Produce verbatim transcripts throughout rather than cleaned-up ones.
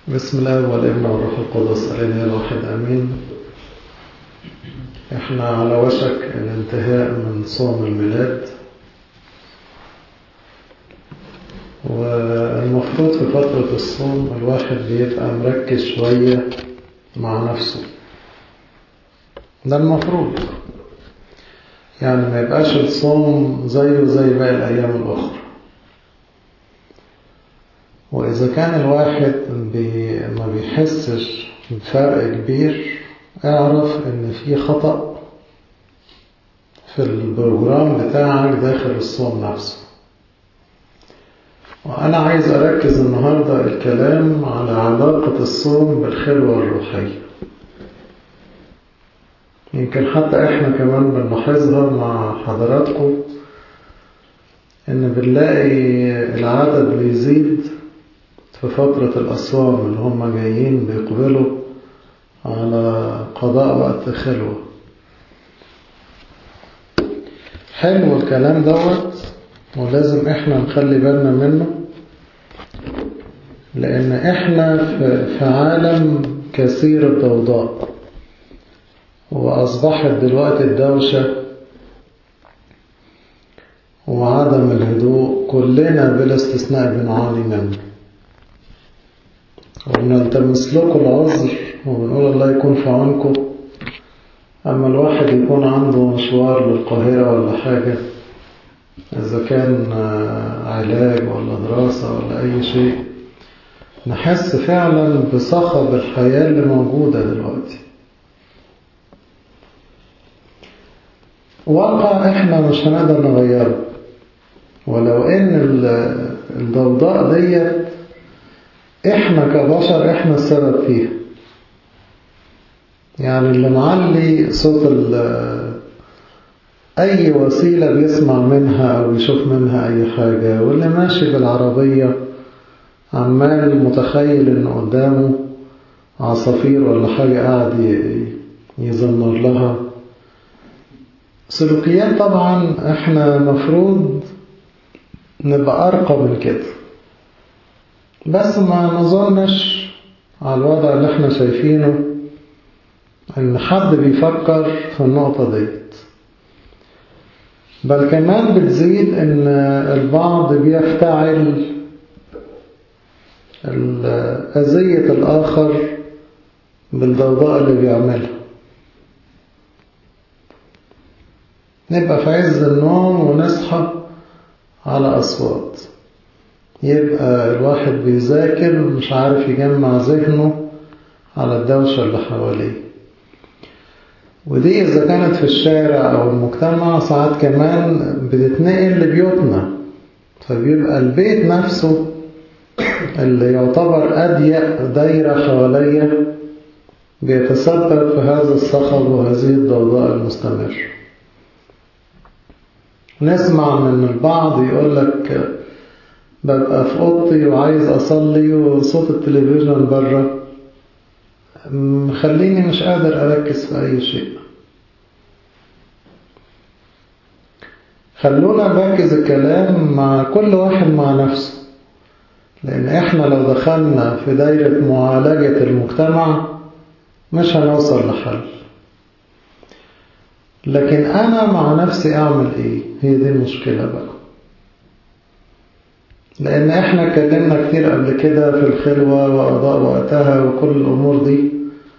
بسم الله والابن والروح القدس الإله الواحد آمين. احنا على وشك الانتهاء من صوم الميلاد، والمفروض في فترة الصوم الواحد بيبقى مركز شوية مع نفسه. ده المفروض يعني ما يبقاش الصوم زيه زي باقي الأيام الأخرى. وإذا كان الواحد بي ما بيحسش بفرق كبير، اعرف إن في خطأ في البروجرام بتاعك داخل الصوم نفسه. وأنا عايز أركز النهاردة الكلام على علاقة الصوم بالخلوة الروحية. يمكن حتى إحنا كمان بنلاحظها مع حضراتكم، إن بنلاقي العدد بيزيد في فترة الأصوام اللي هم جايين بيقبلوا على قضاء وقت خلوة. حلو الكلام دوت، ولازم احنا نخلي بالنا منه، لأن احنا في عالم كثير الضوضاء، وأصبحت دلوقتي الدوشة وعدم الهدوء كلنا بلا استثناء بنعاني منه، وبنلتمس لكم العذر وبنقول الله يكون في عونكم. أما الواحد يكون عنده مشوار للقاهرة ولا حاجة، إذا كان علاج ولا دراسة ولا أي شيء، نحس فعلا بصخب الحياة اللي موجودة دلوقتي. واقع إحنا مش هنقدر نغيره، ولو إن الضوضاء ديت إحنا كبشر إحنا السبب فيها. يعني اللي معلي صوت أي وسيلة بيسمع منها أو يشوف منها أي حاجة، واللي ماشي بالعربية عمال متخيل إن قدامه عصافير ولا حاجة قاعد يزمر لها. سلوكيات طبعا إحنا مفروض نبقى أرقى من كده، بس ما نظنش على الوضع اللي احنا شايفينه ان حد بيفكر في النقطة ديت. بل كمان بتزيد ان البعض بيفتعل أذية الآخر بالضوضاء اللي بيعملها. نبقى في عز النوم ونصحى على أصوات، يبقى الواحد بيذاكر مش عارف يجمع ذهنه على الدوشة اللي حواليه. ودي إذا كانت في الشارع أو المجتمع، ساعات كمان بتتنقل لبيوتنا، فبيبقى البيت نفسه اللي يعتبر أضيق دايرة حواليه بيتسبب في هذا الصخب وهذه الضوضاء المستمر. نسمع من البعض يقول لك ببقى في أوضتي وعايز أصلي وصوت التلفزيون برا مخليني مش قادر أركز في أي شيء. خلونا نركز الكلام مع كل واحد مع نفسه، لأن إحنا لو دخلنا في دايرة معالجة المجتمع مش هنوصل لحل. لكن أنا مع نفسي أعمل إيه؟ هي دي المشكلة بقى. لأن إحنا اتكلمنا كتير قبل كده في الخلوة وقضاء وقتها وكل الأمور دي،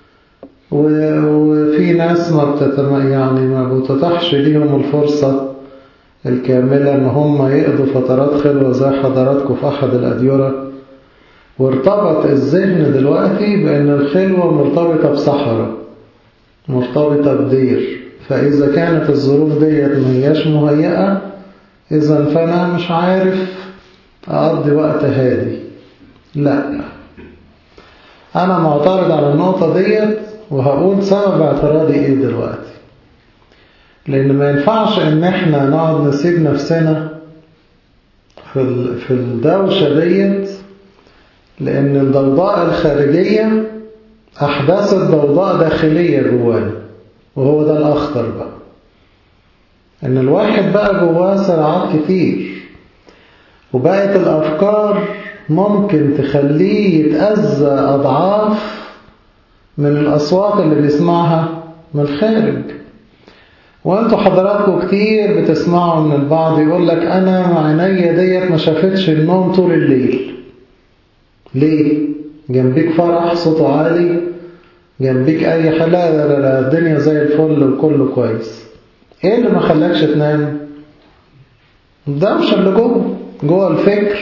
وفي ناس ما بتتم يعني ما بتتاحش ليهم الفرصة الكاملة إن هم يقضوا فترات خلوة زي حضراتكم في أحد الأديرة. وارتبط الذهن دلوقتي بأن الخلوة مرتبطة بصحراء، مرتبطة بدير، فإذا كانت الظروف ديت ما هياش مهيئة، إذا فأنا مش عارف أقضي وقت هادي. لا، أنا معترض على النقطة ديت، وهقول سبب اعتراضي إيه دلوقتي. لأن ما ينفعش إن إحنا نقعد نسيب نفسنا في في الدوشة ديت، لأن الضوضاء الخارجية أحداثت ضوضاء داخلية جوانا، وهو ده الأخطر بقى. إن الواحد بقى جواه صراعات كتير، وبقت الأفكار ممكن تخليه يتأذى أضعاف من الأصوات اللي بيسمعها من الخارج. وانتوا حضراتكم كتير بتسمعوا من البعض يقول لك أنا عينيا ديت ما شافتش النوم طول الليل. ليه؟ جنبيك فرح صوته عالي، جنبيك أي حاجة، لا لا لا الدنيا زي الفل وكله كويس. إيه اللي ما خلاكش تنام؟ الدوشة اللي جوه جوه الفكر.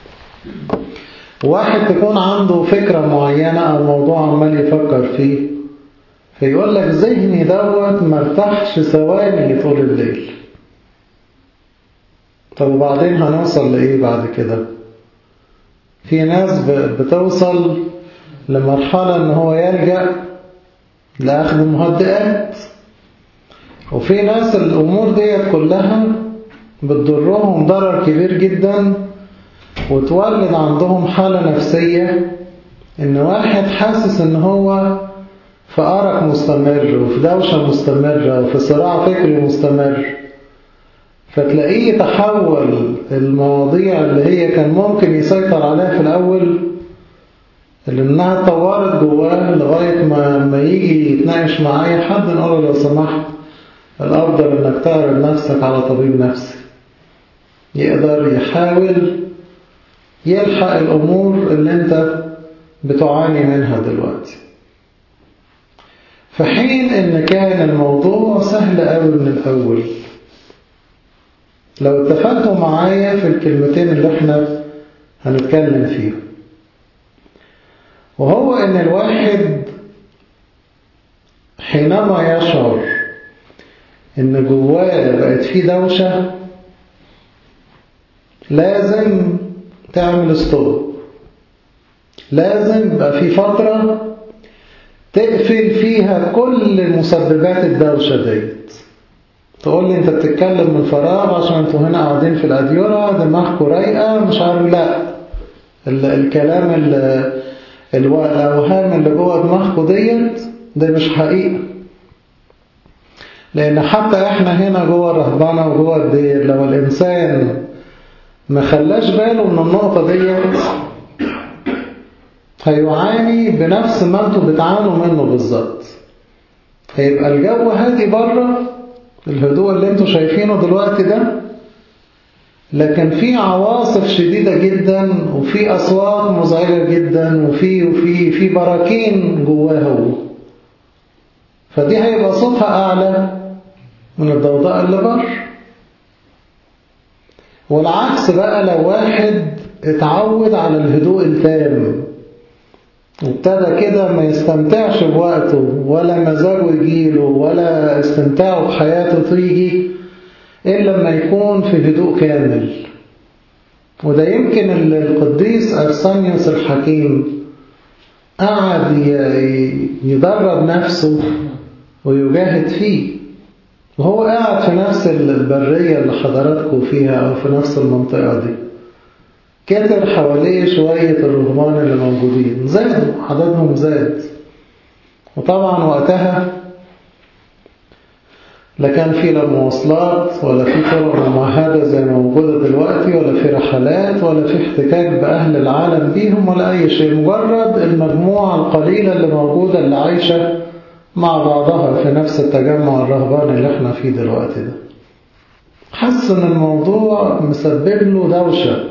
واحد تكون عنده فكرة معينة أو موضوع عمال يفكر فيه، فيقول لك ذهني دوت مرتاحش ثواني طول الليل. طب وبعدين هنوصل لإيه بعد كده؟ في ناس بتوصل لمرحلة إن هو يلجأ لأخذ مهدئات، وفي ناس الأمور ديت كلها بتضرهم ضرر كبير جدا، وتولد عندهم حالة نفسية إن واحد حاسس إن هو في أرق مستمر وفي دوشة مستمرة وفي صراع فكري مستمر، فتلاقيه تحول المواضيع اللي هي كان ممكن يسيطر عليها في الأول، اللي إنها اتطورت جواه لغاية ما ما يجي يتناقش مع أي حد نقول له لو سمحت الأفضل إنك تعرض نفسك على طبيب نفسي يقدر يحاول يلحق الأمور اللي أنت بتعاني منها دلوقتي. في حين إن كان الموضوع سهل أوي من الأول لو اتفقتوا معايا في الكلمتين اللي احنا هنتكلم فيهم، وهو إن الواحد حينما يشعر إن جواه بقت فيه دوشة لازم تعمل ستوب، لازم يبقى في فترة تقفل فيها كل مسببات الدوشة ديت. تقول لي انت بتتكلم من فراغ عشان انتوا هنا قاعدين في الأديرة دماغكوا رايقة مش عارف، لا ال الكلام الأوهام اللي جوه دماغكوا ديت ده مش حقيقة. لأن حتى احنا هنا جوه الرهبانة وجوه الدير لو الإنسان ما خلاش باله من النقطة ديت هيعاني بنفس ما انتوا بتعانوا منه بالظبط. هيبقى الجو هادي بره، الهدوء اللي انتوا شايفينه دلوقتي ده، لكن في عواصف شديدة جدا وفي أصوات مزعجة جدا وفي وفي في براكين جواه، فدي هيبقى صوتها أعلى من الضوضاء اللي بره. والعكس بقى لو واحد اتعود على الهدوء التام وابتدى كده ما يستمتعش بوقته ولا مزاجه يجيله ولا استمتاعه بحياته تيجي إلا لما يكون في هدوء كامل. وده يمكن القديس أرسانيوس الحكيم قعد يدرب نفسه ويجاهد فيه وهو قاعد في نفس البرية اللي حضراتكم فيها أو في نفس المنطقة دي. كتر حواليه شوية الرهبان اللي موجودين، زادوا عددهم زاد، وطبعا وقتها لا كان في لا مواصلات ولا في طرق ممهدة زي ما موجودة دلوقتي ولا في رحلات ولا في احتكاك بأهل العالم بيهم ولا أي شيء، مجرد المجموعة القليلة اللي موجودة اللي عايشة مع بعضها في نفس التجمع الرهباني اللي احنا فيه دلوقتي ده. حس ان الموضوع مسبب له دوشة،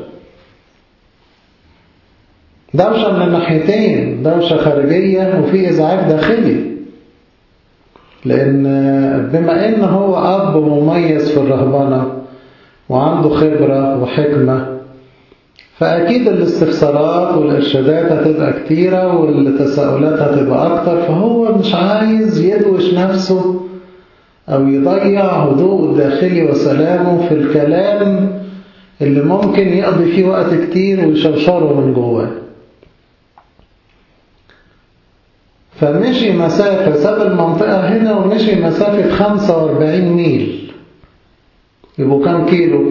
دوشة من الناحيتين، دوشة خارجية وفي إزعاج داخلي، لأن بما إن هو أب مميز في الرهبنة وعنده خبرة وحكمة، فأكيد الاستفسارات والإرشادات هتبقى كتيرة والتساؤلات هتبقى أكتر، فهو مش عايز يدوش نفسه أو يضيع هدوء الداخلي وسلامه في الكلام اللي ممكن يقضي فيه وقت كتير ويشوشره من جواه. فمشي مسافة، ساب المنطقة هنا ومشي مسافة خمسة وأربعين ميل، يبقوا كام كيلو؟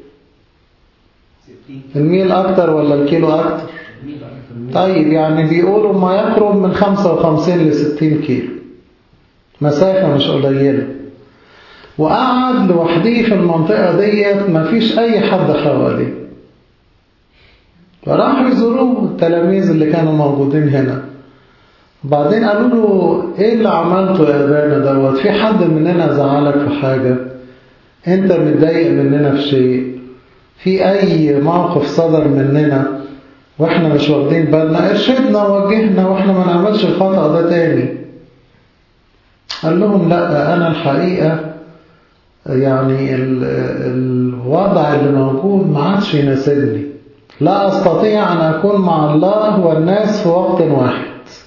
الميل أكتر ولا الكيلو أكتر؟ طيب يعني بيقولوا ما يقرب من خمسة وخمسين لستين كيلو، مسافة مش قليلة. وقعد لوحديه في المنطقة ديت، ما فيش أي حد حواليه، فراحوا يزوروه التلاميذ اللي كانوا موجودين هنا. بعدين قالوا له ايه اللي عملته يا ابانا دوت؟ في حد مننا زعلك في حاجة؟ انت متضايق مننا في شيء؟ في اي موقف صدر مننا واحنا مش واخدين بالنا؟ ارشدنا ووجهنا واحنا ما نعملش الخطأ ده تاني. قال لهم لا، انا الحقيقة يعني الوضع اللي موجود ما عادش يناسبني، لا استطيع ان اكون مع الله والناس في وقت واحد.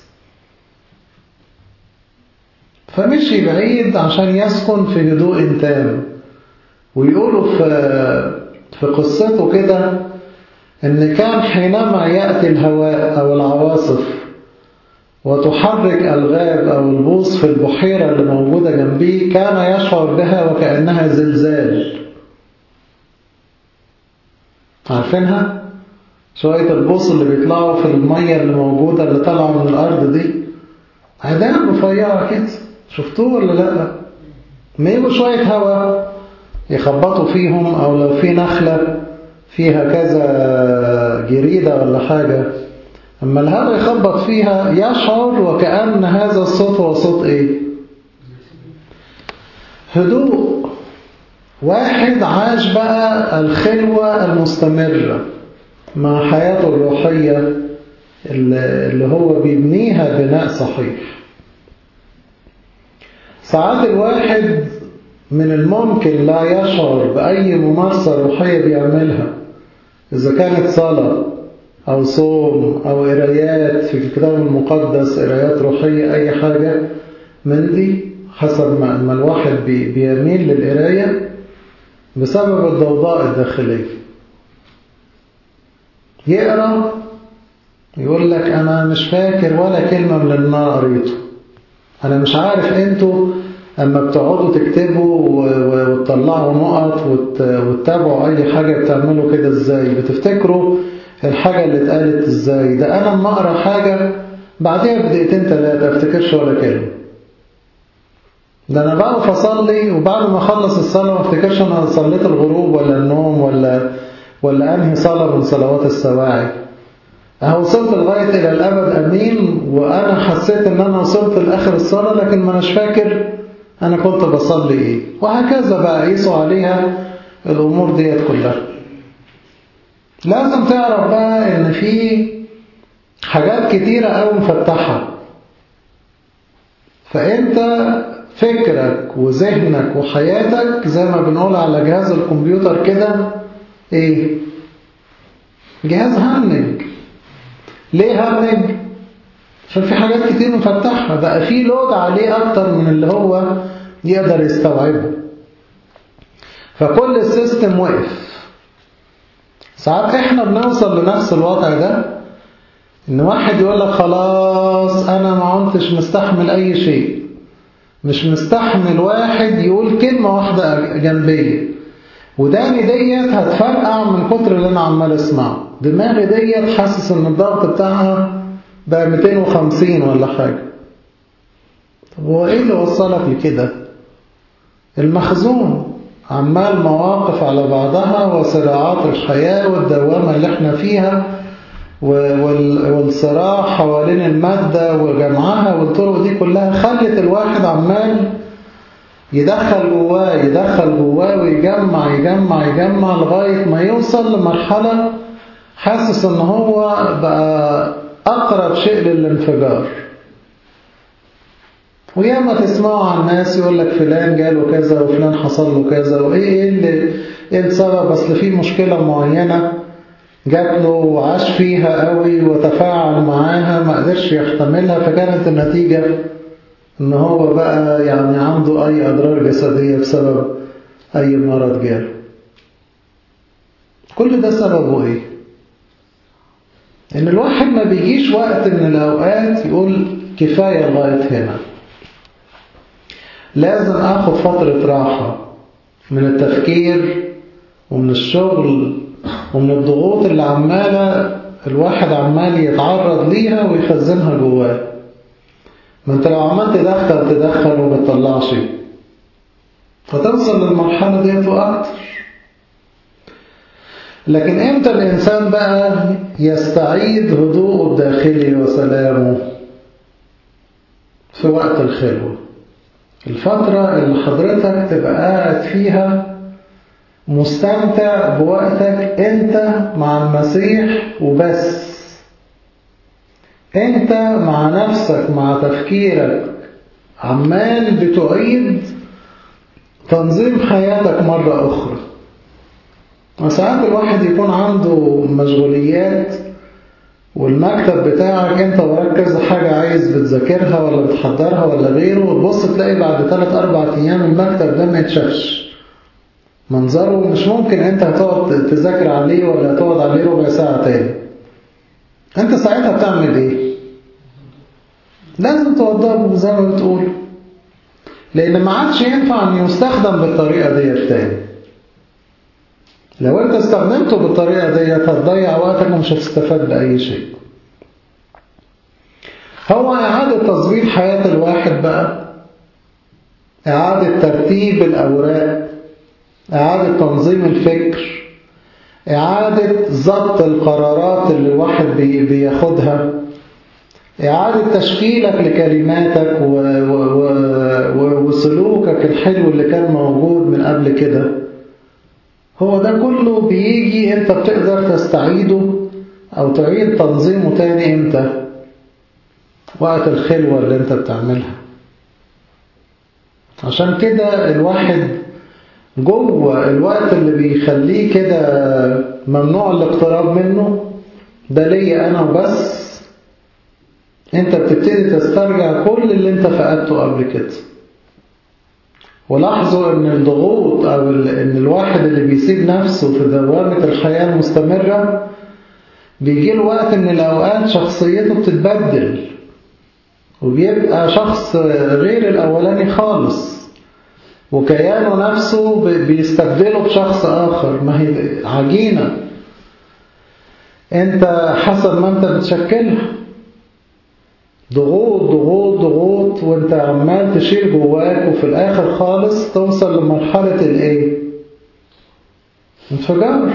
فمشي بعيد عشان يسكن في هدوء تام. ويقولوا في في قصته كده ان كان حينما يأتي الهواء او العواصف وتحرك الغاب او البوص في البحيرة اللي موجودة جنبيه، كان يشعر بها وكأنها زلزال. عارفينها؟ شوية البوص اللي بيطلعوا في المية اللي موجودة اللي طالعة من الارض دي، عدان رفيعة كده، شفتوه ولا لا؟ ما يبقوا شوية هواء يخبطوا فيهم، او لو في نخلة فيها كذا جريدة ولا حاجة، اما الهواء يخبط فيها يشعر وكأن هذا الصوت هو صوت ايه؟ هدوء. واحد عاش بقى الخلوة المستمرة مع حياته الروحية اللي هو بيبنيها بناء صحيح. ساعات الواحد من الممكن لا يشعر بأي ممارسة روحية بيعملها، إذا كانت صلاة أو صوم أو قرايات في الكتاب المقدس، قرايات روحية، أي حاجة من دي، حسب ما الواحد بيميل للقراية بسبب الضوضاء الداخلية. يقرأ يقول لك أنا مش فاكر ولا كلمة من اللي أنا قريته. أنا مش عارف أنتوا أما بتقعدوا تكتبوا وتطلعوا نقط وتتابعوا أي حاجة بتعملوا كده إزاي؟ بتفتكروا الحاجة اللي اتقالت إزاي؟ ده أنا أما أقرأ حاجة بعدها بدقيقتين ثلاثة أفتكرش ولا كلمة. ده أنا بقى فصلي وبعد ما أخلص الصلاة ما أفتكرش أنا صليت الغروب ولا النوم ولا ولا أنهي صلاة من صلوات السواعي. أهو وصلت لغاية إلى الأبد أمين، وأنا حسيت إن أنا وصلت لآخر الصلاة لكن ما أناش فاكر أنا كنت بصلي إيه. وهكذا بقى قيسوا عليها الأمور ديت كلها. لازم تعرف بقى إن في حاجات كتيرة أوي مفتحة، فأنت فكرك وذهنك وحياتك زي ما بنقول على جهاز الكمبيوتر كده إيه؟ جهاز هنج. ليه هنج؟ عشان في حاجات كتير مفتحة، بقى في لود عليه أكتر من اللي هو يقدر يستوعبه، فكل السيستم وقف. ساعات احنا بنوصل لنفس الوضع ده، ان واحد يقول لك خلاص انا ما عدتش مستحمل اي شيء، مش مستحمل واحد يقول كلمة واحدة جنبية، وداني ديت هتفرقع من كتر اللي انا عمال اسمعه، دماغي ديت حاسس ان الضغط بتاعها بقى مئتين وخمسين ولا حاجة. طب هو ايه اللي وصلك لكده؟ المخزون، عمال مواقف على بعضها وصراعات الحياة والدوامة اللي احنا فيها والصراع حوالين المادة وجمعها والطرق دي كلها خلت الواحد عمال يدخل جواه يدخل جواه ويجمع يجمع يجمع لغاية ما يوصل لمرحلة حاسس ان هو بقى أقرب شيء للانفجار. وياما تسمعوا عن الناس يقول لك فلان جاله كذا وفلان حصل له كذا، وإيه إيه اللي إيه السبب؟ أصل في مشكلة معينة جات له وعاش فيها قوي وتفاعل معاها ما قدرش يحتملها، فكانت النتيجة إن هو بقى يعني عنده أي أضرار جسدية بسبب أي مرض جاله. كل ده سببه إيه؟ إن الواحد ما بيجيش وقت من الأوقات يقول كفاية لغاية هنا، لازم أخذ فترة راحة من التفكير ومن الشغل ومن الضغوط اللي عمالة الواحد عمال يتعرض ليها ويخزنها جواه. ما انت لو عملت تدخل تدخل وما تطلعش فتوصل للمرحلة ديت وأكتر. لكن امتى الإنسان بقى يستعيد هدوءه الداخلي وسلامه؟ في وقت الخلوة، الفترة اللي حضرتك تبقى قاعد فيها مستمتع بوقتك انت مع المسيح وبس، انت مع نفسك مع تفكيرك عمال بتعيد تنظيم حياتك مرة أخرى. وساعات الواحد يكون عنده مشغوليات والمكتب بتاعك انت وراك كذا حاجة عايز بتذاكرها ولا بتحضرها ولا غيره، وتبص تلاقي بعد ثلاث أربع أيام المكتب ده ما يتشافش، منظره مش ممكن انت هتقعد تذاكر عليه ولا هتقعد عليه ربع ساعة تاني. انت ساعتها بتعمل ايه؟ لازم توضبه زي ما بتقول، لأن ما عادش ينفع أن يستخدم بالطريقة دي تاني. لو أنت استخدمته بالطريقة دي هتضيع وقتك ومش هتستفاد بأي شيء. هو إعادة تظبيط حياة الواحد بقى، إعادة ترتيب الأوراق، إعادة تنظيم الفكر، إعادة ضبط القرارات اللي الواحد بياخدها، إعادة تشكيلك لكلماتك و... و... و... وسلوكك الحلو اللي كان موجود من قبل كده. هو ده كله بيجي انت بتقدر تستعيده او تعيد تنظيمه تاني امتى؟ وقت الخلوة اللي انت بتعملها. عشان كده الواحد جوه الوقت اللي بيخليه كده ممنوع الاقتراب منه ده ليا انا وبس، انت بتبتدي تسترجع كل اللي انت فقدته قبل كده. ولاحظوا ان الضغوط او ان الواحد اللي بيسيب نفسه في دوامة الحياة المستمرة بيجي له وقت من الاوقات شخصيته بتتبدل وبيبقى شخص غير الاولاني خالص، وكيانه نفسه بيستبدله بشخص اخر. ما هي عجينة انت حسب ما انت بتشكلها، ضغوط ضغوط ضغوط وانت عمال تشيل جواك، وفي الاخر خالص توصل لمرحلة الايه؟ انفجار.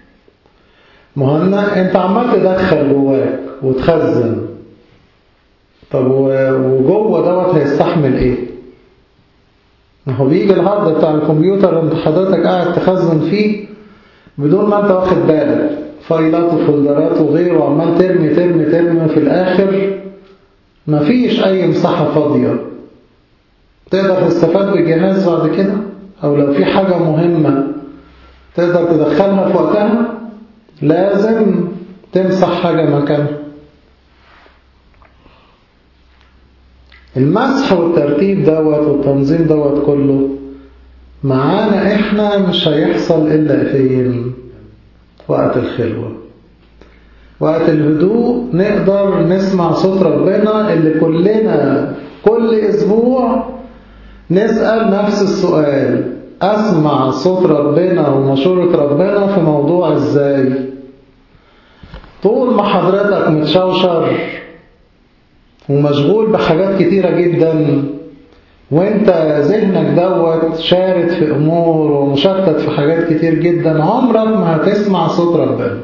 مهنا انت عمال تدخل جواك وتخزن، طب وجوه دوت هيستحمل ايه؟ ما هو بيجي الهارد بتاع الكمبيوتر انت حضرتك قاعد تخزن فيه بدون ما انت واخد بالك، فايلات وفولدرات وغيره، وعمال ترمي ترمي ترمي وفي الاخر مفيش أي مساحة فاضية تقدر تستفاد بالجهاز بعد كده، أو لو في حاجة مهمة تقدر تدخلها في وقتها لازم تمسح حاجة مكانها. المسح والترتيب دوت والتنظيم دوت كله معانا إحنا مش هيحصل إلا فين؟ وقت الخلوة، وقت الهدوء نقدر نسمع صوت ربنا اللي كلنا كل أسبوع نسأل نفس السؤال: أسمع صوت ربنا ومشورة ربنا في موضوع إزاي؟ طول ما حضرتك متشوشر ومشغول بحاجات كتيرة جدا وانت ذهنك دوت شارد في أمور ومشتت في حاجات كتير جدا، عمرك ما هتسمع صوت ربنا.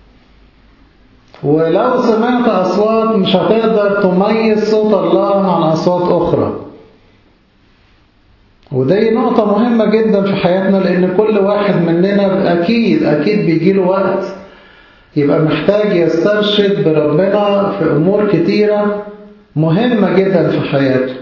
ولو سمعت أصوات مش هتقدر تميز صوت الله عن أصوات أخرى. ودي نقطة مهمة جدا في حياتنا، لأن كل واحد مننا أكيد أكيد بيجيله وقت يبقى محتاج يسترشد بربنا في أمور كتيرة مهمة جدا في حياته.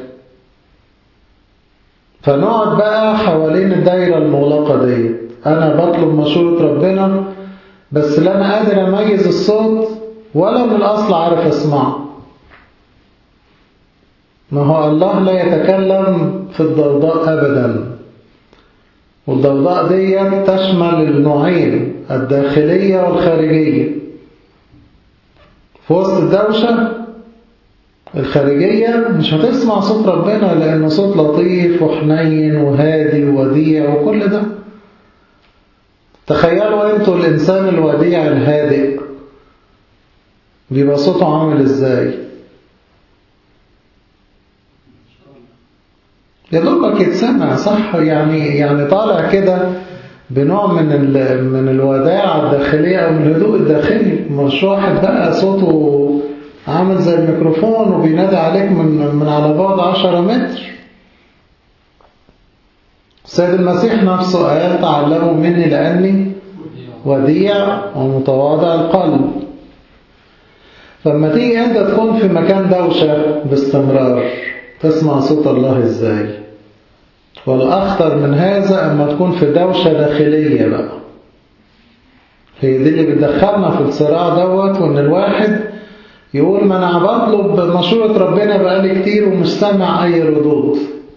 فنقعد بقى حوالين الدايرة المغلقة دي، أنا بطلب مشورة ربنا بس لا أنا قادر أميز الصوت ولا من الأصل عارف أسمعه. ما هو الله لا يتكلم في الضوضاء أبدا، والضوضاء دي تشمل النوعين الداخلية والخارجية. في وسط الدوشة الخارجية مش هتسمع صوت ربنا لأنه صوت لطيف وحنين وهادي ووديع وكل ده. تخيلوا انتوا الإنسان الوديع الهادئ بيبقى صوته عامل ازاي؟ يا دوبك يتسمع صح، يعني يعني طالع كده بنوع من من الوداعة الداخلية أو من الهدوء الداخلي. مش واحد بقى صوته عامل زي الميكروفون وبينادي عليك من من على بعد عشرة متر. السيد المسيح نفسه قال تعلموا مني لأني وديع ومتواضع القلب. فلما تيجي أنت تكون في مكان دوشة باستمرار تسمع صوت الله إزاي؟ والأخطر من هذا أما تكون في دوشة داخلية بقى، هي دي اللي بتدخلنا في الصراع دوت. وإن الواحد يقول ما أنا بطلب مشورة ربنا بقالي كتير ومش سامع أي ردود.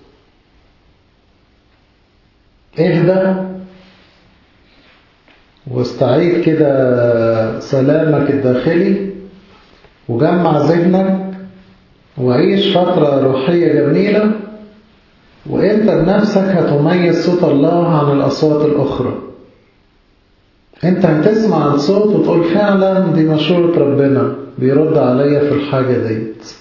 اهدى واستعيد كده سلامك الداخلي وجمع ذهنك وعيش فترة روحية جميلة، وانت بنفسك هتميز صوت الله عن الأصوات الأخرى. انت هتسمع الصوت وتقول فعلا دي مشورة ربنا بيرد عليا في الحاجة ديت،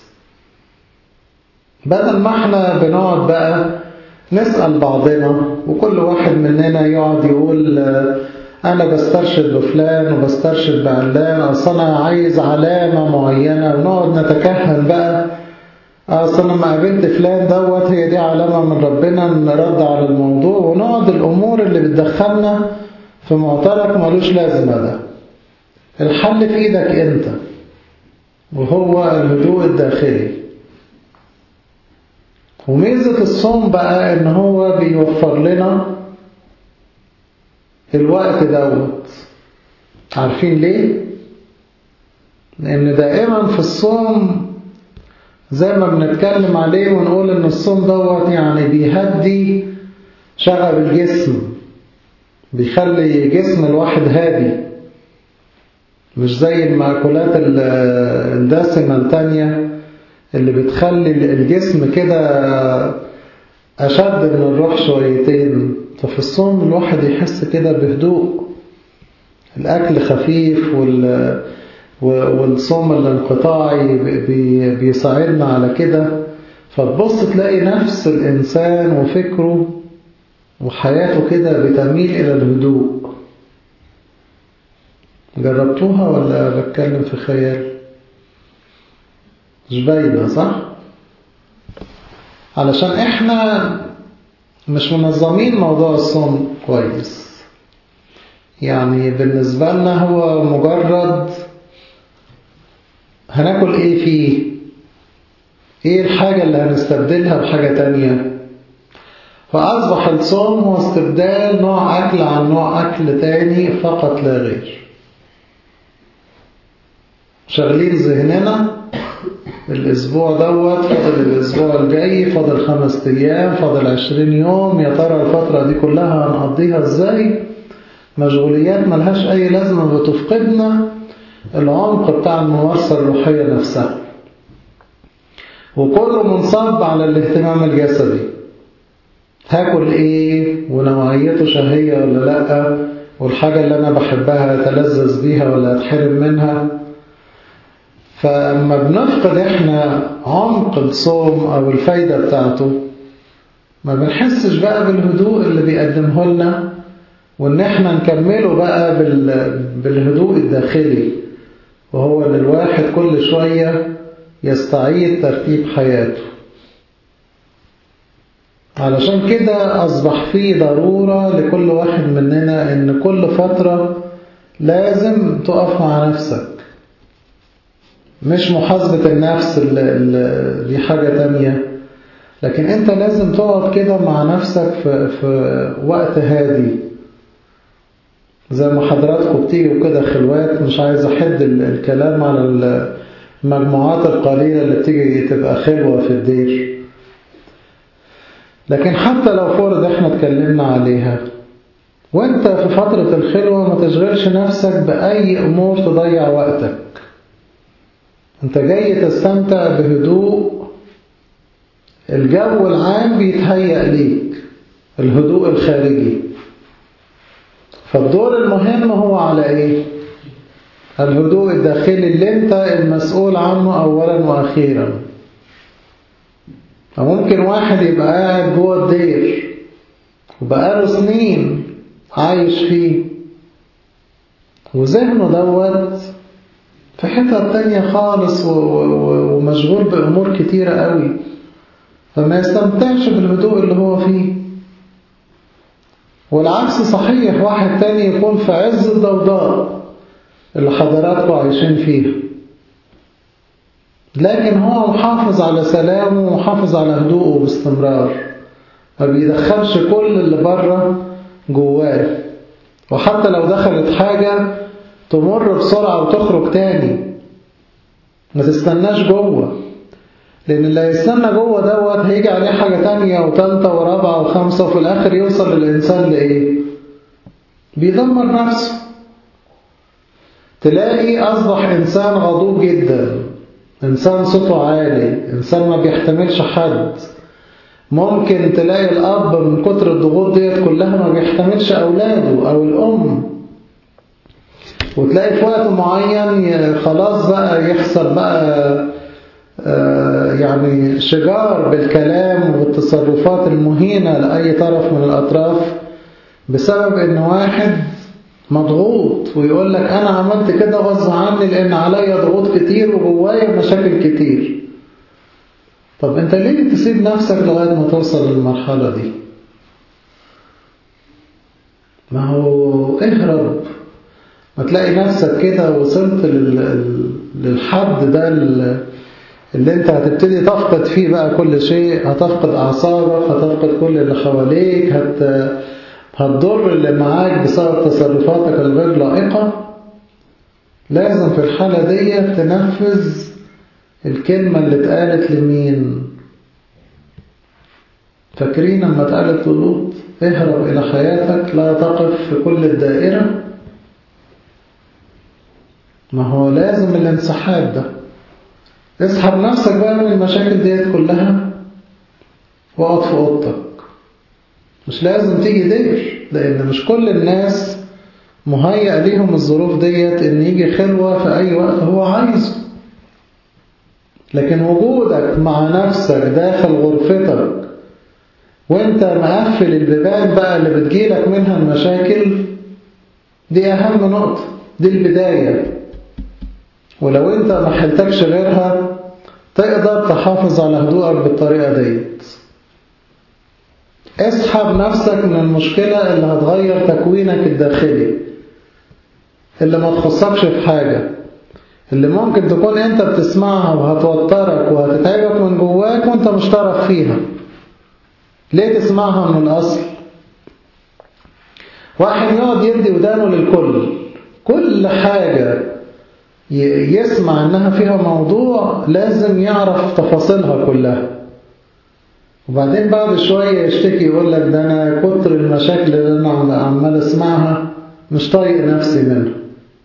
بدل ما احنا بنقعد بقى نسأل بعضنا وكل واحد مننا يقعد يقول أنا بسترشد بفلان وبسترشد بعلان، أصل أنا عايز علامة معينة، ونقعد نتكهن بقى أصل أنا ما قابلت فلان دوت هي دي علامة من ربنا نرد على الموضوع، ونقعد الأمور اللي بتدخلنا في معترك ملوش لازمة. ده الحل في إيدك أنت، وهو الهدوء الداخلي. وميزة الصوم بقى إن هو بيوفر لنا الوقت دوت. عارفين ليه؟ لأن دائما في الصوم زي ما بنتكلم عليه ونقول إن الصوم دوت يعني بيهدي شغب الجسم، بيخلي جسم الواحد هادي، مش زي المأكولات الدسمة التانية اللي بتخلي الجسم كده أشد من الروح شويتين. ففي الصوم الواحد يحس كده بهدوء، الأكل خفيف وال والصوم الانقطاعي بيساعدنا على كده. فتبص تلاقي نفس الإنسان وفكره وحياته كده بتميل إلى الهدوء. جربتوها ولا بتكلم في خيال؟ مش باينة صح؟ علشان احنا مش منظمين موضوع الصوم كويس. يعني بالنسبة لنا هو مجرد هناكل ايه فيه، ايه الحاجة اللي هنستبدلها بحاجة تانية. فأصبح الصوم هو استبدال نوع أكل عن نوع أكل تاني فقط لا غير. شغلين ذهننا الأسبوع دوت، فاضل الأسبوع الجاي، فاضل خمس أيام، فاضل عشرين يوم، يا ترى الفترة دي كلها هنقضيها إزاي؟ مشغوليات ملهاش أي لازمة بتفقدنا العمق بتاع الممارسة الروحية نفسها، وكله منصب على الاهتمام الجسدي. هاكل إيه ونوعيته شهية ولا لأ، والحاجة اللي أنا بحبها أتلذذ بيها ولا أتحرم منها. فلما بنفقد احنا عمق الصوم او الفايدة بتاعته ما بنحسش بقى بالهدوء اللي بيقدمه لنا، وان احنا نكمله بقى بالهدوء الداخلي، وهو ان الواحد كل شوية يستعيد ترتيب حياته. علشان كده اصبح فيه ضرورة لكل واحد مننا ان كل فترة لازم تقف مع نفسك. مش محاسبة النفس اللي اللي دي حاجة تانية، لكن انت لازم تقعد كده مع نفسك في, في وقت هادي، زي ما حضراتكم بتيجوا كده خلوات. مش عايز احد الكلام على المجموعات القليلة اللي بتيجي تبقى خلوة في الدير، لكن حتى لو فرض احنا اتكلمنا عليها، وانت في فترة الخلوة ما تشغلش نفسك بأي امور تضيع وقتك. انت جاي تستمتع بهدوء، الجو العام بيتهيأ ليك، الهدوء الخارجي. فالدور المهم هو على ايه؟ الهدوء الداخلي اللي انت المسؤول عنه اولا واخيرا. فممكن واحد يبقى قاعد جوه الدير وبقاله سنين عايش فيه، وذهنه دوت في حتة تانية خالص ومشغول بأمور كتيرة قوي، فما يستمتعش بالهدوء اللي هو فيه. والعكس صحيح، واحد تاني يكون في عز الضوضاء اللي حضراتكم عايشين فيها، لكن هو محافظ على سلامه ومحافظ على هدوءه باستمرار، ما بيدخلش كل اللي بره جواه، وحتى لو دخلت حاجة تمر بسرعة وتخرج تاني، ما تستناش جوه، لأن اللي هيستنى جوه دوت هيجي عليه حاجة تانية وتالتة ورابعة وخمسة، وفي الآخر يوصل للإنسان لإيه؟ بيدمر نفسه. تلاقي أصبح إنسان غضوب جدا، إنسان صوته عالي، إنسان ما بيحتملش حد. ممكن تلاقي الأب من كتر الضغوط ديت كلها ما بيحتملش أولاده أو الأم، وتلاقي في وقت معين خلاص بقى يحصل بقى يعني شجار بالكلام وبالتصرفات المهينة لأي طرف من الأطراف، بسبب إن واحد مضغوط ويقول لك أنا عملت كده غصب عني لأن عليا ضغوط كتير وجوايا مشاكل كتير. طب أنت ليه تسيب نفسك لغاية ما توصل للمرحلة دي؟ ما هو اهرب، ما تلاقي نفسك كده وصلت للحد ده اللي انت هتبتدي تفقد فيه بقى كل شيء، هتفقد أعصابك، هتفقد كل اللي حواليك، هت... هتضر اللي معاك بسبب تصرفاتك الغير لائقة. لازم في الحالة دي تنفذ الكلمة اللي اتقالت لمين؟ فاكرين لما اتقالت للوط اهرب إلى حياتك لا تقف في كل الدائرة؟ ما هو لازم الانسحاب ده. اسحب نفسك بقى من المشاكل ديت كلها واقعد في اوضتك، مش لازم تيجي دير، لأن مش كل الناس مهيأ ليهم الظروف ديت إن يجي خلوة في أي وقت هو عايزه. لكن وجودك مع نفسك داخل غرفتك وانت مقفل البيبان بقى اللي بتجيلك منها المشاكل دي أهم نقطة، دي البداية. ولو انت ما حلتكش غيرها تقدر تحافظ على هدوءك بالطريقة ديت. اسحب نفسك من المشكلة اللي هتغير تكوينك الداخلي، اللي ما تخصكش في حاجة، اللي ممكن تكون انت بتسمعها وهتوترك وهتتعبك من جواك وانت مش طرف فيها. ليه تسمعها من الأصل؟ واحد يقعد يدي ودانه للكل، كل حاجة يسمع انها فيها موضوع لازم يعرف تفاصيلها كلها، وبعدين بعد شوية يشتكي يقول لك ده أنا كتر المشاكل اللي أنا عمال أسمعها مش طايق نفسي منها.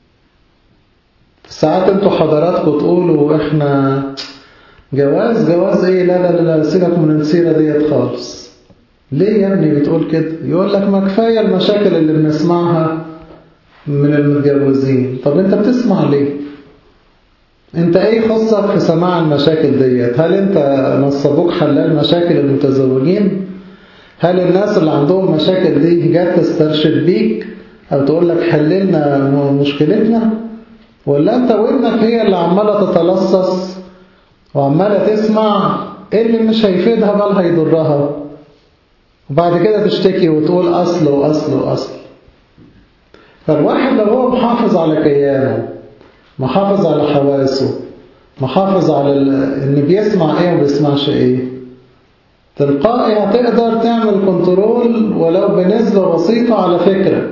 ساعات انتوا حضراتكم تقولوا إحنا جواز جواز إيه، لا لا لا سيبك من السيرة ديت خالص. ليه يا ابني بتقول كده؟ يقول لك ما كفاية المشاكل اللي بنسمعها من المتجوزين. طب أنت بتسمع ليه؟ انت ايه خصك في سماع المشاكل ديت؟ هل انت نصبوك حلال مشاكل المتزوجين؟ هل الناس اللي عندهم مشاكل دي جات تسترشد بيك او تقول لك حللنا مشكلتنا؟ ولا انت ودنك هي اللي عمالة تتلصص وعمالة تسمع اللي مش هيفيدها بل هيضرها، وبعد كده تشتكي وتقول اصل واصل واصل؟ فالواحد لو هو محافظ على كيانه، محافظ على حواسه، محافظ على ان بيسمع ايه وبيسمعش ايه، تلقائي هتقدر تعمل كنترول ولو بنسبة بسيطة على فكرة.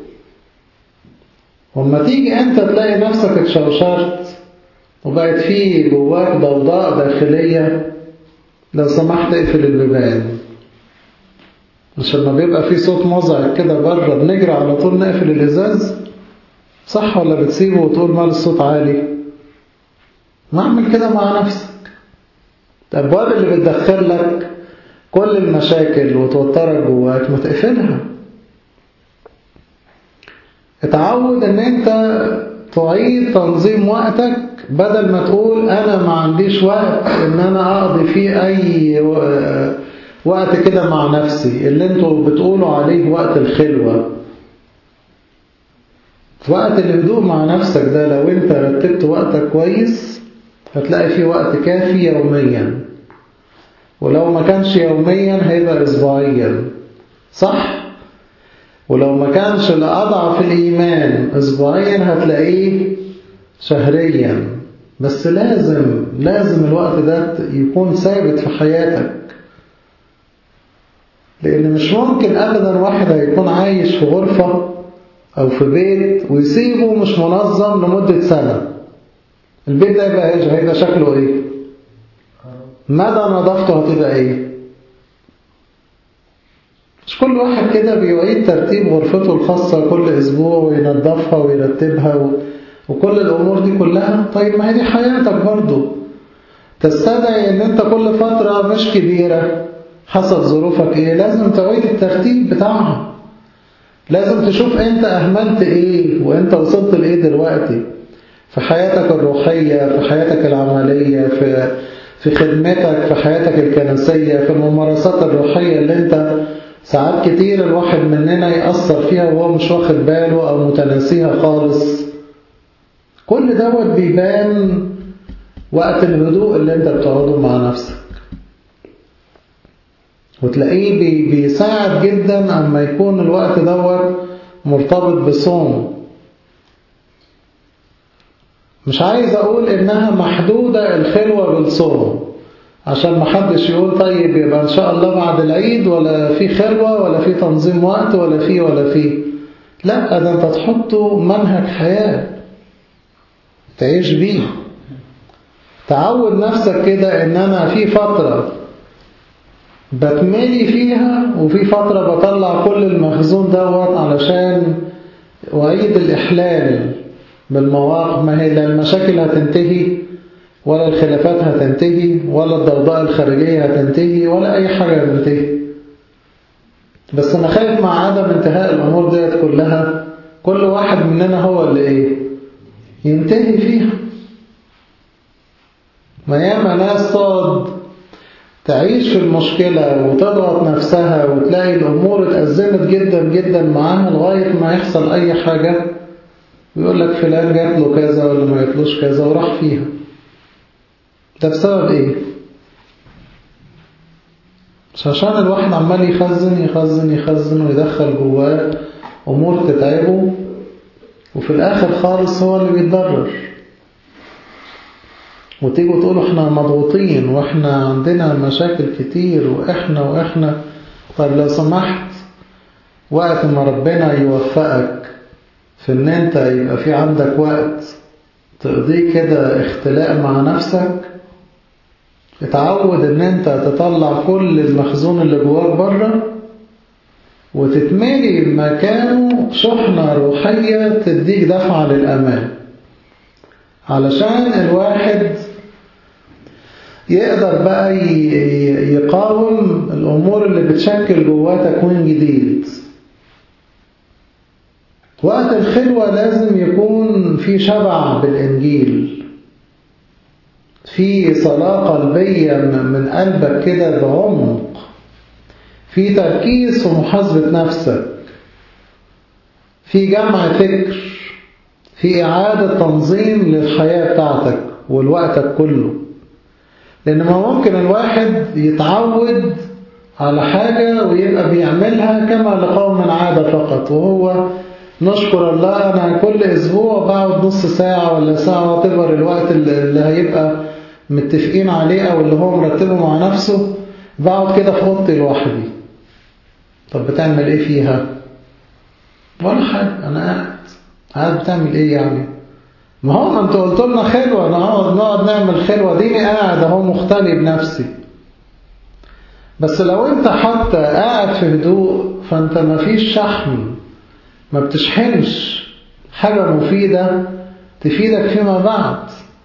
وما تيجي انت تلاقي نفسك اتشوشرت وبقت فيه جواك ضوضاء داخلية، لو سمحت اقفل البيبان. مش لما بيبقى فيه صوت مزعج كده بره بنجري على طول نقفل الازاز، صح ولا بتسيبه وتقول مال الصوت عالي؟ ما اعمل كده مع نفسك. الأبواب اللي بتدخل لك كل المشاكل وتوترك جواك ما تقفلها. اتعود ان انت تعيد تنظيم وقتك، بدل ما تقول انا ما عنديش وقت ان انا اقضي فيه اي وقت كده مع نفسي اللي انتوا بتقولوا عليه وقت الخلوة. وقت الهدوء مع نفسك ده لو انت رتبت وقتك كويس هتلاقي فيه وقت كافي يوميا، ولو ما كانش يوميا هيبقى اسبوعيا، صح؟ ولو ما كانش لأضعف الإيمان اسبوعيا هتلاقيه شهريا. بس لازم لازم الوقت ده يكون ثابت في حياتك، لأن مش ممكن أبدا واحد هيكون عايش في غرفة أو في بيت ويسيبه مش منظم لمدة سنة. البيت ده يبقى إيه؟ هيبقى شكله إيه؟ مدى نظافته هتبقى إيه؟ مش كل واحد كده بيعيد ترتيب غرفته الخاصة كل أسبوع وينظفها ويرتبها و... وكل الأمور دي كلها. طيب ما هي دي حياتك برضو، تستدعي ان انت كل فترة مش كبيرة حسب ظروفك ايه لازم تعيد الترتيب بتاعها. لازم تشوف انت اهملت ايه وانت وصلت لايه دلوقتي في حياتك الروحية، في حياتك العملية، في في خدمتك، في حياتك الكنسية، في الممارسات الروحية اللي انت ساعات كتير الواحد مننا يأثر فيها وهو مش واخد باله او متناسيها خالص. كل دوت بيبان وقت الهدوء اللي انت بتقعده مع نفسك، وتلاقيه بي بيساعد جدا اما يكون الوقت دوت مرتبط بصوم. مش عايز اقول انها محدودة الخلوة بالصوم عشان محدش يقول طيب يبقى ان شاء الله بعد العيد ولا في خلوة ولا في تنظيم وقت ولا في ولا في. لا، ده انت تحطه منهج حياة تعيش بيه. تعود نفسك كده ان انا في فترة بتملي فيها وفي فترة بطلع كل المخزون دوت علشان وعيد الإحلال بالمواقف. ما هي لا المشاكل هتنتهي ولا الخلافات هتنتهي ولا الضوضاء الخارجية هتنتهي ولا أي حاجة هتنتهي. بس أنا خايف مع عدم انتهاء الأمور ديت كلها كل واحد مننا هو اللي إيه ينتهي فيها. ما ياما ناس تقعد تعيش في المشكلة وتضغط نفسها وتلاقي الأمور اتأزمت جدا جدا معاها لغاية ما يحصل أي حاجة ويقول لك فلان جات له كذا ولا ما جاتلوش كذا وراح فيها. ده بسبب إيه؟ مش عشان الواحد عمال يخزن يخزن يخزن ويدخل جواه أمور تتعبه وفي الآخر خالص هو اللي بيتضرر. وتيجوا تقولوا احنا مضغوطين واحنا عندنا مشاكل كتير واحنا واحنا. طيب لو سمحت وقت ما ربنا يوفقك في ان انت يبقى في عندك وقت تقضيه كده اختلاء مع نفسك، اتعود ان انت تطلع كل المخزون اللي جواك بره وتتملي مكانه شحنة روحية تديك دفعة للأمان، علشان الواحد يقدر بقى يقاوم الأمور اللي بتشكل جواه تكوين جديد. وقت الخلوة لازم يكون في شبع بالإنجيل، في صلاة قلبية من قلبك كده بعمق، في تركيز في محاسبة نفسك، في جمع فكر، في إعادة تنظيم للحياة بتاعتك والوقتك كله. لأن ما ممكن الواحد يتعود على حاجة ويبقى بيعملها كما لقوم من عادة فقط، وهو نشكر الله أنا كل أسبوع بقعد نص ساعة ولا ساعة وتبر الوقت اللي هيبقى متفقين عليه أو اللي هو مرتبه مع نفسه بقعد كده في أوضتي لوحدي. طب بتعمل إيه فيها؟ ولا حاجة، أنا قاعد قاعد بتعمل إيه يعني؟ ما هو ما أنت قلت لنا خلوة نقعد نقعد نعمل خلوة، ديني قاعد أهو مختلي بنفسي. بس لو أنت حتى قاعد في هدوء فأنت ما فيش شحن، ما بتشحنش حاجة مفيدة تفيدك فيما بعد.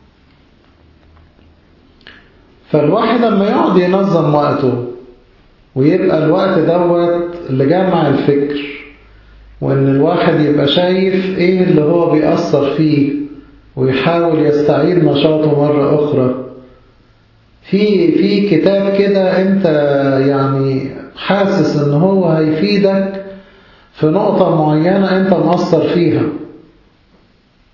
فالواحد لما يقعد ينظم وقته ويبقى الوقت دوت اللي جمع الفكر، وإن الواحد يبقى شايف إيه اللي هو بيأثر فيه ويحاول يستعيد نشاطه مرة أخرى. في في كتاب كده أنت يعني حاسس إن هو هيفيدك في نقطة معينة أنت مقصر فيها،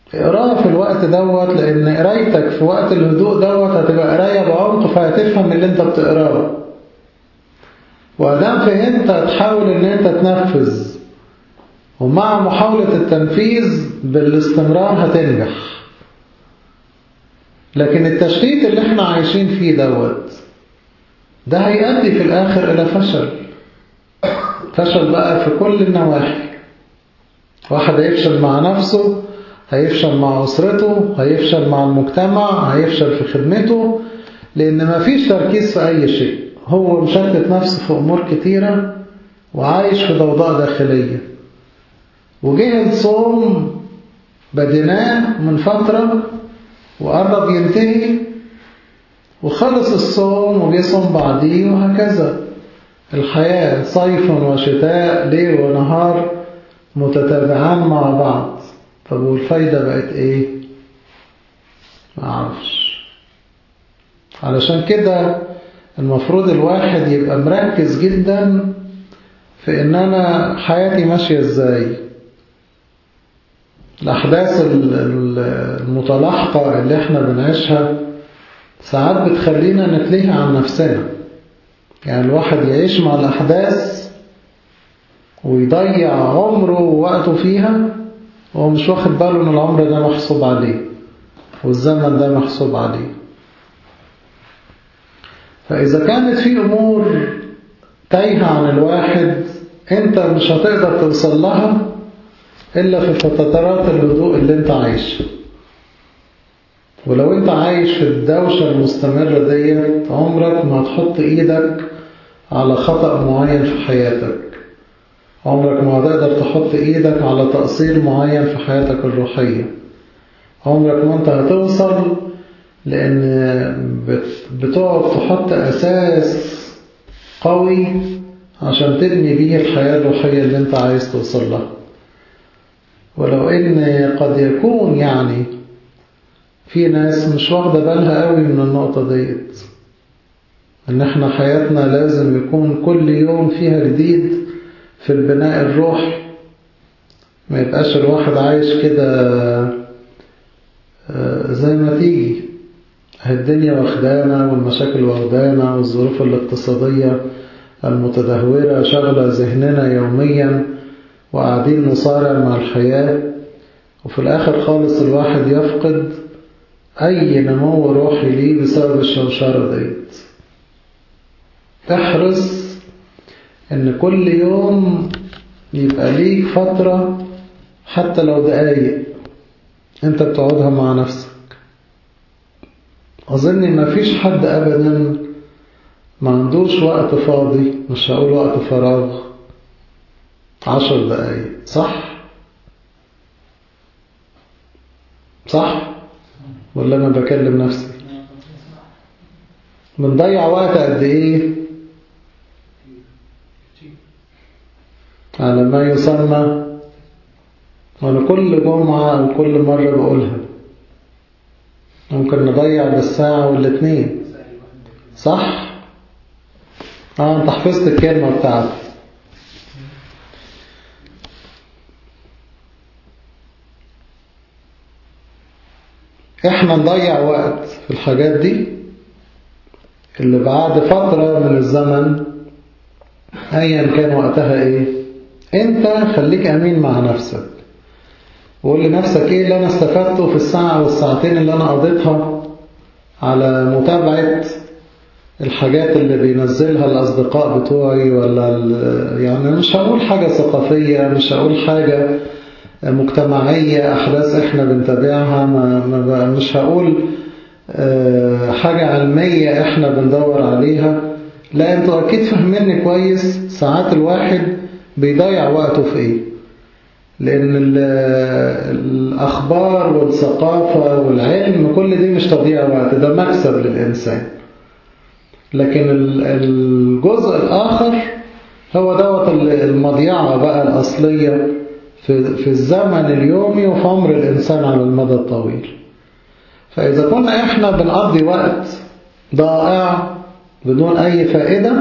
اقراه في الوقت دوت، لأن قرايتك في وقت الهدوء دوت هتبقى قراية بعمق، فهتفهم اللي انت بتقراه، وأدام فهمت هتحاول ان انت تنفذ، ومع محاولة التنفيذ بالاستمرار هتنجح. لكن التشتيت اللي احنا عايشين فيه دوت ده هيؤدي في الآخر إلى فشل، فشل بقى في كل النواحي. واحد هيفشل مع نفسه، هيفشل مع أسرته، هيفشل مع المجتمع، هيفشل في خدمته، لأن ما فيش تركيز في أي شيء. هو مشتت نفسه في أمور كتيرة وعايش في ضوضاء داخلية. وجه الصوم بديناه من فترة وقرب ينتهي، وخلص الصوم وبيصوم بعديه، وهكذا الحياة صيف وشتاء، ليل ونهار متتابعان مع بعض. طب والفايدة بقت ايه؟ ما اعرفش. علشان كده المفروض الواحد يبقى مركز جدا في ان انا حياتي ماشية ازاي. الأحداث المتلاحقة اللي احنا بنعيشها ساعات بتخلينا نتلهي عن نفسنا. يعني الواحد يعيش مع الأحداث ويضيع عمره ووقته فيها وهو مش واخد باله ان العمر ده محسوب عليه والزمن ده محسوب عليه. فإذا كانت في أمور تايهة عن الواحد انت مش هتقدر توصل لها إلا في فترات الهدوء اللي انت عايشها. ولو انت عايش في الدوشة المستمرة ديت عمرك ما هتحط ايدك على خطأ معين في حياتك، عمرك ما هتقدر تحط ايدك على تقصير معين في حياتك الروحية، عمرك ما انت هتوصل، لأن بتقعد تحط أساس قوي عشان تبني بيه الحياة الروحية اللي انت عايز توصل لها. ولو ان قد يكون يعني في ناس مش واخدة بالها قوي من النقطة ديت، ان احنا حياتنا لازم يكون كل يوم فيها جديد في البناء الروحي. ما يبقاش الواحد عايش كده زي ما تيجي، الدنيا واخدانا والمشاكل واخدانا والظروف الاقتصادية المتدهورة شغلة ذهننا يوميا، وقاعدين نصارع مع الحياة، وفي الآخر خالص الواحد يفقد أي نمو روحي ليه بسبب الشوشرة ديت. تحرص إن كل يوم يبقى ليك فترة حتى لو دقايق أنت بتقعدها مع نفسك. أظن ما فيش حد أبدا ما عندوش وقت فاضي، مش هقول وقت فراغ، عشر دقايق. صح؟ صح؟ ولا أنا بكلم نفسي؟ بنضيع وقت قد إيه على ما يسمى، وأنا كل جمعة أو كل مرة بقولها، ممكن نضيع بالساعة والاتنين. صح؟ آه أنت حفظت الكلمة بتاعتي. احنا نضيع وقت في الحاجات دي اللي بعد فترة من الزمن ايا كان وقتها ايه، انت خليك امين مع نفسك وقول لنفسك ايه اللي انا استفدته في الساعة والساعتين اللي انا قضيتها على متابعة الحاجات اللي بينزلها الأصدقاء بتوعي، ولا يعني مش هقول حاجة ثقافية، مش هقول حاجة مجتمعية أحداث إحنا بنتابعها، ما ما مش هقول حاجة علمية إحنا بندور عليها. لا، أنتوا أكيد فاهميني كويس ساعات الواحد بيضيع وقته في إيه، لأن الأخبار والثقافة والعلم كل دي مش تضييع وقت، ده مكسب للإنسان. لكن الجزء الآخر هو دوت المضيعة بقى الأصلية في في الزمن اليومي وفي عمر الإنسان على المدى الطويل. فإذا كنا إحنا بنقضي وقت ضائع بدون أي فائدة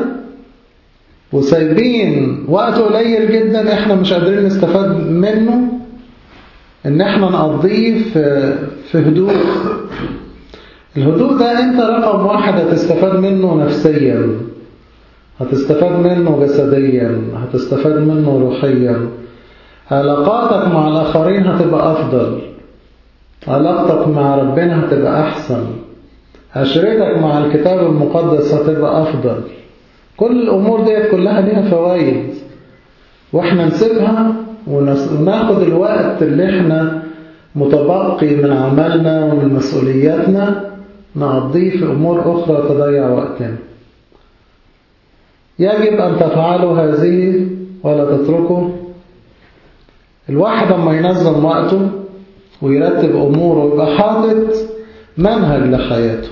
وسايبين وقت قليل جدا إحنا مش قادرين نستفاد منه، ان احنا نقضيه في, في هدوء. الهدوء ده انت رقم واحد هتستفاد منه نفسيا، هتستفاد منه جسديا، هتستفاد منه روحيا. علاقاتك مع الآخرين هتبقى أفضل، علاقتك مع ربنا هتبقى أحسن، عشرتك مع الكتاب المقدس هتبقى أفضل. كل الأمور دي كلها ليها فوائد، وإحنا نسيبها وناخد الوقت اللي إحنا متبقي من عملنا ومن مسؤولياتنا نقضيه في أمور أخرى تضيع وقتنا. يجب أن تفعلوا هذه ولا تتركوا. الواحد لما ينظم وقته ويرتب أموره ويبقى حاطط منهج لحياته.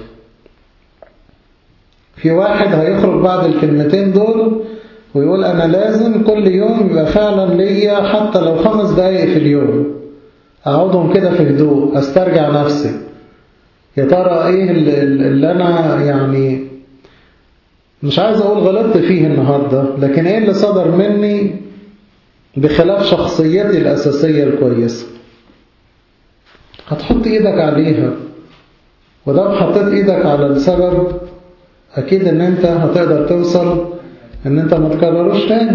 في واحد هيخرج بعد الكلمتين دول ويقول أنا لازم كل يوم يبقى فعلا ليا حتى لو خمس دقايق في اليوم أقعدهم كده في هدوء أسترجع نفسي. يا ترى إيه اللي, اللي أنا يعني مش عايز أقول غلطت فيه النهاردة، لكن إيه اللي صدر مني بخلاف شخصيتي الأساسية الكويسة. هتحط إيدك عليها، ودام حطيت إيدك على السبب أكيد إن أنت هتقدر توصل إن أنت ما تكرروش تاني.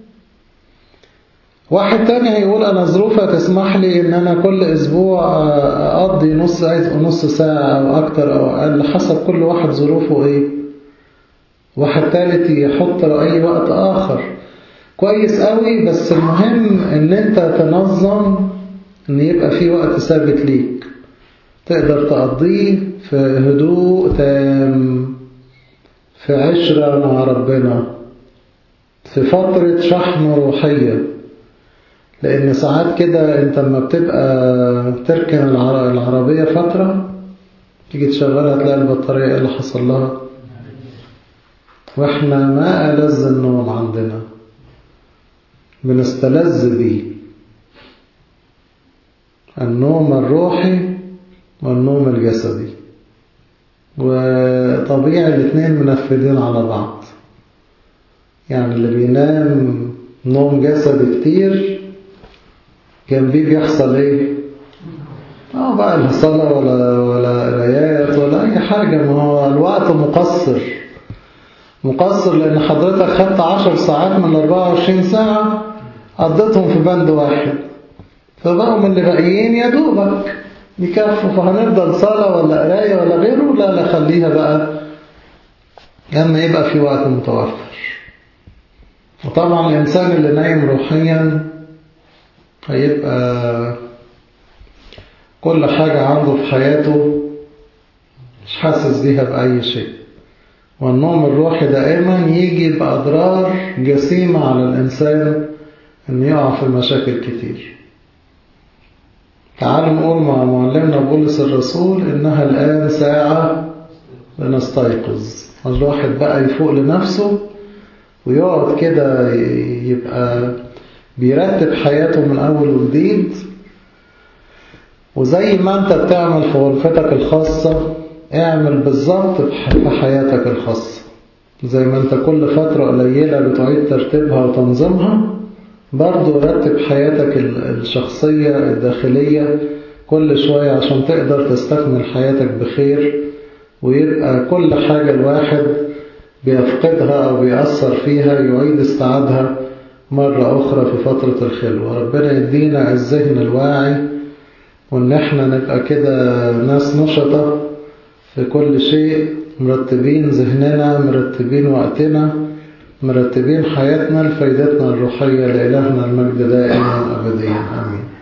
واحد تاني هيقول أنا ظروفي تسمح لي إن أنا كل أسبوع أقضي نص نص ساعة أو أكتر أو أقل حسب كل واحد ظروفه إيه. واحد تالت يحط أي وقت آخر كويس قوي، بس المهم إن أنت تنظم إن يبقى في وقت ثابت ليك تقدر تقضيه في هدوء تام، في عشرة مع ربنا، في فترة شحن روحية. لأن ساعات كده أنت لما بتبقى تركن العربية فترة تيجي تشغلها تلاقي البطارية اللي حصل لها، وإحنا ما ألذ النوم عندنا بنستلذ بيه، النوم الروحي والنوم الجسدي، وطبيعي الاثنين منفذين على بعض. يعني اللي بينام نوم جسدي كتير جنبيه بيحصل ايه؟ اه بقى لا صلاة ولا ولا قرايات ولا اي حاجة. ما هو الوقت مقصر مقصر لان حضرتك خدت عشر ساعات من الاربعة وعشرين ساعة قضيتهم في بند واحد، فبقوا من اللي باقيين يا دوبك يكفوا. فهنفضل صلاة ولا قراية ولا غيره؟ لا لا، خليها بقى لما يبقى في وقت متوفر. وطبعا الإنسان اللي نايم روحيا هيبقى كل حاجة عنده في حياته مش حاسس بيها بأي شيء. والنوم الروحي دائما يجي بأضرار جسيمة على الإنسان إنه يقع في مشاكل كتير. تعالوا نقول مع معلمنا بولس الرسول إنها الآن ساعة لنستيقظ. الواحد بقى يفوق لنفسه ويقعد كده يبقى بيرتب حياته من أول وجديد. وزي ما أنت بتعمل في غرفتك الخاصة اعمل بالظبط في حياتك الخاصة. زي ما أنت كل فترة قليلة بتعيد ترتيبها وتنظيمها، برضو رتب حياتك الشخصية الداخلية كل شوية عشان تقدر تستكمل حياتك بخير، ويبقى كل حاجة الواحد بيفقدها أو بيأثر فيها يعيد استعادها مرة أخرى في فترة الخلوة. ربنا يدينا الذهن الواعي، وإن احنا نبقى كده ناس نشطة في كل شيء، مرتبين ذهننا، مرتبين وقتنا، مرتبين حياتنا لفائدتنا الروحية. لإلهنا المجد دائما أبديا، آمين.